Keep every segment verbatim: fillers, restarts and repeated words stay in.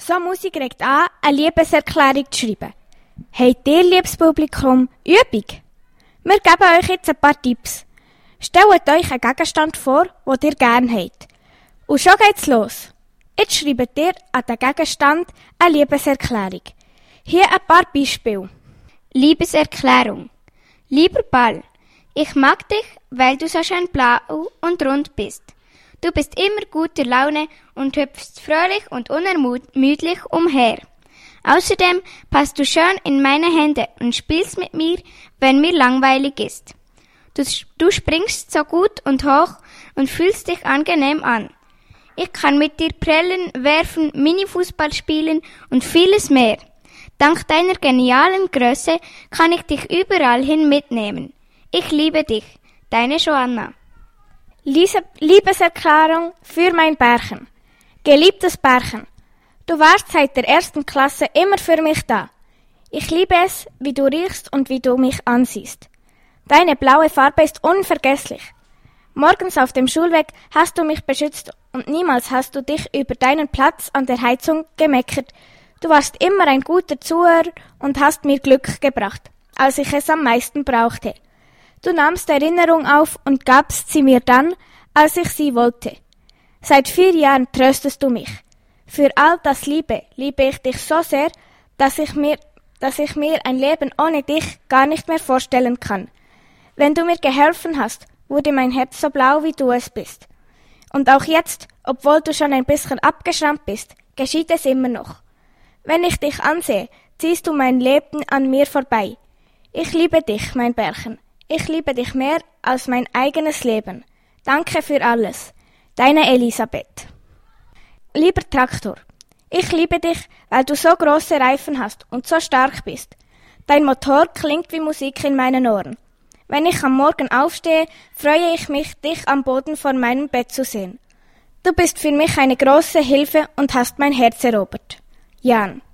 So Musik regt an, eine Liebeserklärung zu schreiben. Habt ihr, liebes Publikum, Übung? Wir geben euch jetzt ein paar Tipps. Stellt euch einen Gegenstand vor, den ihr gerne habt. Und schon geht's los. Jetzt schreibt ihr an den Gegenstand eine Liebeserklärung. Hier ein paar Beispiele. Liebeserklärung. Lieber Ball, ich mag dich, weil du so schön blau und rund bist. Du bist immer guter Laune und hüpfst fröhlich und unermüdlich umher. Außerdem passt du schön in meine Hände und spielst mit mir, wenn mir langweilig ist. Du, du springst so gut und hoch und fühlst dich angenehm an. Ich kann mit dir prellen, werfen, Minifußball spielen und vieles mehr. Dank deiner genialen Größe kann ich dich überall hin mitnehmen. Ich liebe dich, deine Joanna. Liebeserklärung für mein Bärchen. Geliebtes Bärchen, du warst seit der ersten Klasse immer für mich da. Ich liebe es, wie du riechst und wie du mich ansiehst. Deine blaue Farbe ist unvergesslich. Morgens auf dem Schulweg hast du mich beschützt und niemals hast du dich über deinen Platz an der Heizung gemeckert. Du warst immer ein guter Zuhörer und hast mir Glück gebracht, als ich es am meisten brauchte. Du nahmst Erinnerung auf und gabst sie mir dann, als ich sie wollte. Seit vier Jahren tröstest du mich. Für all das Liebe liebe ich dich so sehr, dass ich mir, dass ich mir ein Leben ohne dich gar nicht mehr vorstellen kann. Wenn du mir geholfen hast, wurde mein Herz so blau, wie du es bist. Und auch jetzt, obwohl du schon ein bisschen abgeschrammt bist, geschieht es immer noch. Wenn ich dich ansehe, ziehst du mein Leben an mir vorbei. Ich liebe dich, mein Bärchen. Ich liebe dich mehr als mein eigenes Leben. Danke für alles. Deine Elisabeth. Lieber Traktor, ich liebe dich, weil du so große Reifen hast und so stark bist. Dein Motor klingt wie Musik in meinen Ohren. Wenn ich am Morgen aufstehe, freue ich mich, dich am Boden vor meinem Bett zu sehen. Du bist für mich eine große Hilfe und hast mein Herz erobert. Jan.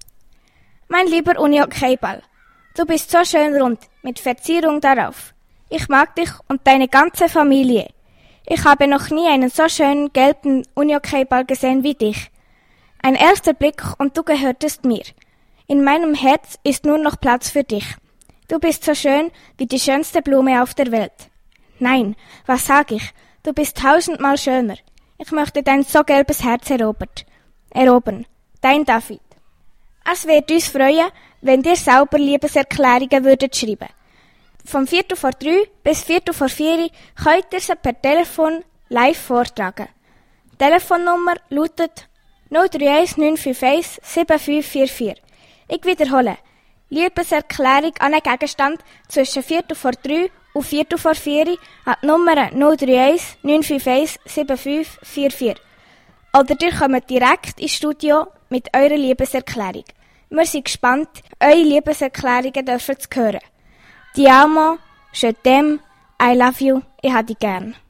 Mein lieber Unihockey-Ball, du bist so schön rund, mit Verzierung darauf. Ich mag dich und deine ganze Familie. Ich habe noch nie einen so schönen gelben Unihockey-Ball gesehen wie dich. Ein erster Blick und du gehörtest mir. In meinem Herz ist nur noch Platz für dich. Du bist so schön wie die schönste Blume auf der Welt. Nein, was sag ich? Du bist tausendmal schöner. Ich möchte dein so gelbes Herz erobert. erobern. Dein David. Es wird uns freuen, wenn dir sauber Liebeserklärungen würdet schreiben. Vom Viertel vor drei bis Viertel vor vier könnt ihr sie per Telefon live vortragen. Die Telefonnummer lautet null drei eins neun fünf eins sieben fünf vier vier. Ich wiederhole. Liebeserklärung an einen Gegenstand zwischen Viertel vor drei und Viertel vor vier an die Nummer null drei eins neun fünf eins sieben fünf vier vier. Oder ihr kommt direkt ins Studio mit eurer Liebeserklärung. Wir sind gespannt, eure Liebeserklärungen dürfen zu hören. Ti amo, je t'aime, I love you, ich hab dich gern.